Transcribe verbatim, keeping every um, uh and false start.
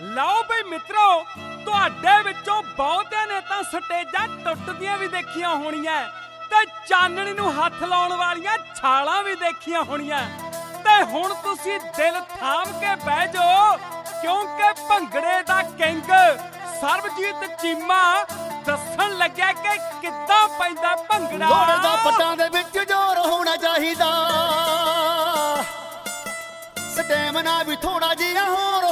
ਲਓ ਬਈ ਮਿੱਤਰੋ, ਤੁਹਾਡੇ ਵਿੱਚੋਂ ਬਹੁਤਿਆਂ ਨੇ ਤਾਂ ਸਟੇਜਾਂ ਟੁੱਟਦੀਆਂ ਵੀ ਦੇਖੀਆਂ ਹੋਣੀਆਂ ਤੇ ਚਾਨਣੀ ਨੂੰ ਹੱਥ ਲਾਉਣ ਵਾਲੀਆਂ ਛਾਲਾਂ ਵੀ ਦੇਖੀਆਂ ਹੋਣੀਆਂ। ਤੇ ਹੁਣ ਤੁਸੀਂ ਦਿਲ ਥਾਮ ਕੇ ਬਹਿ ਜਾਓ, ਕਿਉਂਕਿ ਭੰਗੜੇ ਦਾ ਕਿੰਗ ਸਰਬਜੀਤ ਚੀਮਾ ਦੱਸਣ ਲੱਗਿਆ ਕਿ ਕਿੱਦਾਂ ਪੈਂਦਾ ਭੰਗੜਾ। ਦੌੜਦਾ ਪੱਟਾਂ ਦੇ ਵਿੱਚ ਜ਼ੋਰ ਹੋਣਾ ਚਾਹੀਦਾ, ਸਟੈਮਨਾ ਵੀ ਥੋੜਾ ਜਿਹਾ ਹੋਰ